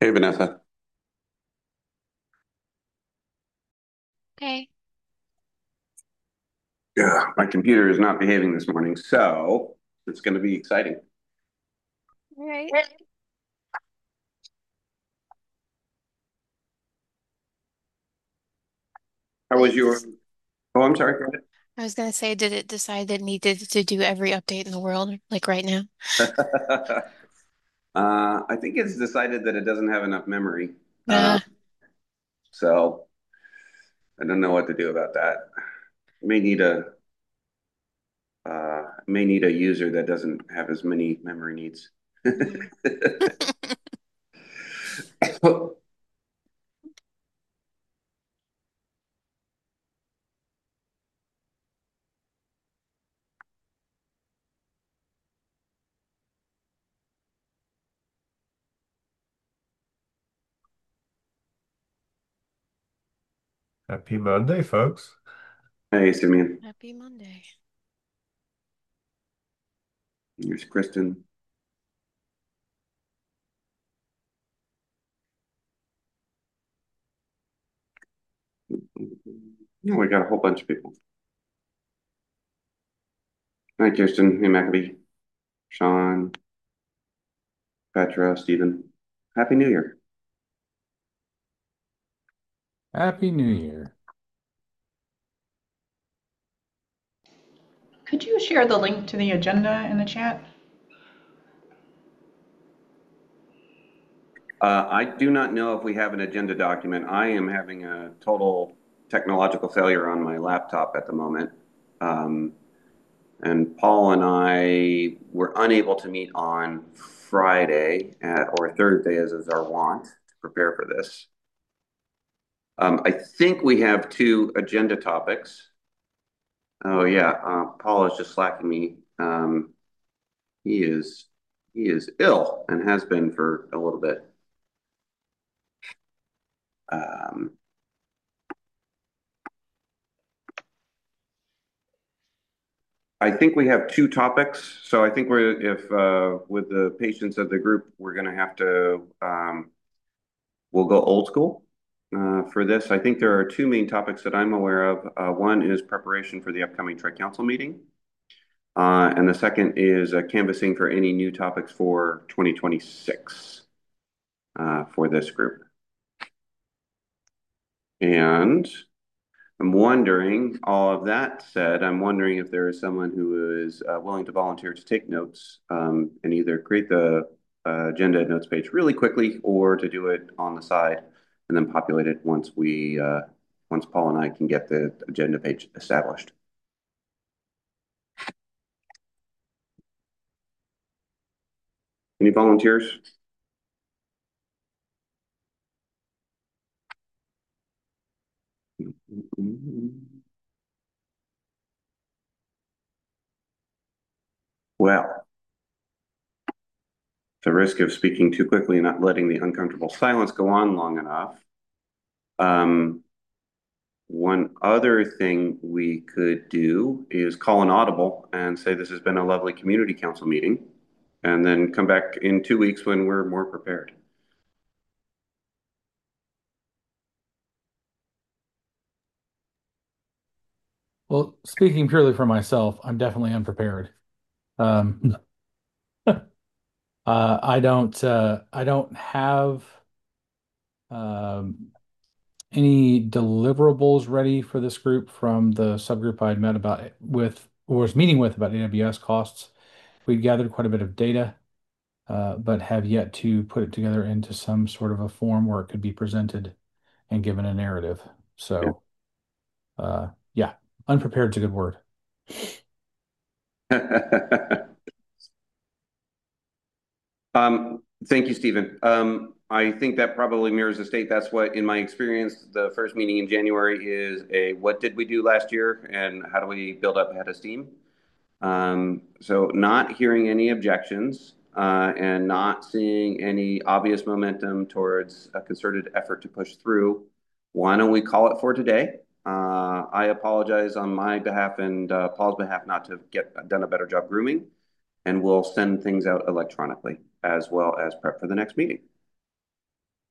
Hey, Vanessa. Okay. Yeah, my computer is not behaving this morning, so it's going to be exciting. All right. How was your? Oh, I'm sorry. Go I was gonna say, did it decide that it needed to do every update in the world, like right now? ahead. I think it's decided that it doesn't have enough memory, Uh, so I don't know what to do about that. May need a may need a user that doesn't have as many memory needs. mm. Happy Monday, folks. Hey, Simeon. Happy Monday. Here's Kristen. No, we got a whole bunch of people. Hi, Kirsten. Hey, Maccabee. Sean, Petra, Stephen. Happy New Year. Happy New Year. Could you share the link to the agenda in the chat? I do not know if we have an agenda document. I am having a total technological failure on my laptop at the moment. Um, and Paul and I were unable to meet on Friday or Thursday, as is our wont, to prepare for this. I think we have two agenda topics. Oh yeah, Paul is just slacking me. He is he is ill and has been for a little bit. Um, I think we have two topics. So I think if with the patience of the group, we're going to have to, we'll go old school for this. I think there are two main topics that I'm aware of. One is preparation for the upcoming Tri-Council meeting. And the second is canvassing for any new topics for 2026 for this group. And I'm wondering, all of that said, I'm wondering if there is someone who is willing to volunteer to take notes and either create the agenda notes page really quickly or to do it on the side and then populate it once Paul and I can get the agenda page established. Any volunteers? Well, the risk of speaking too quickly and not letting the uncomfortable silence go on long enough. Um, One other thing we could do is call an audible and say this has been a lovely community council meeting, and then come back in 2 weeks when we're more prepared. Well, speaking purely for myself, I'm definitely unprepared. Um, I don't have um, any deliverables ready for this group from the subgroup I'd met about with or was meeting with about AWS costs. We gathered quite a bit of data, but have yet to put it together into some sort of a form where it could be presented and given a narrative. So, yeah, unprepared is a good word. Yeah. Thank you, Stephen. I think that probably mirrors the state. That's what, in my experience, the first meeting in January is a what did we do last year and how do we build up ahead of steam? So not hearing any objections and not seeing any obvious momentum towards a concerted effort to push through, why don't we call it for today? I apologize on my behalf and Paul's behalf not to get done a better job grooming, and we'll send things out electronically as well as prep for the next meeting.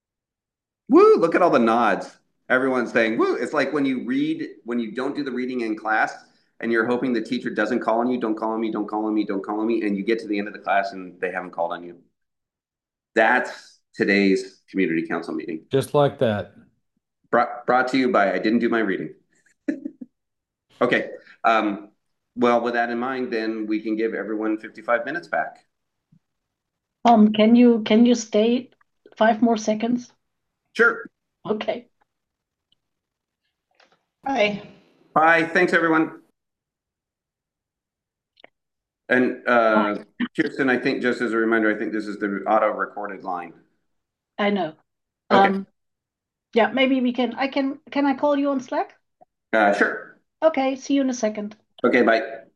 Woo, look at all the nods. Everyone's saying, woo. It's like when you don't do the reading in class and you're hoping the teacher doesn't call on you, don't call on me, don't call on me, don't call on me, and you get to the end of the class and they haven't called on you. That's today's community council meeting. Just like that. Brought to you by I didn't do my reading. Okay. Well, with that in mind, then we can give everyone 55 minutes back. Can you stay 5 more seconds? Sure. Okay. Bye. Bye. Thanks, everyone. And Kirsten, I think just as a reminder, I think this is the auto recorded line. I know. Okay. Yeah, maybe we can I call you on Slack? Sure. Okay, see you in a second. Okay, bye.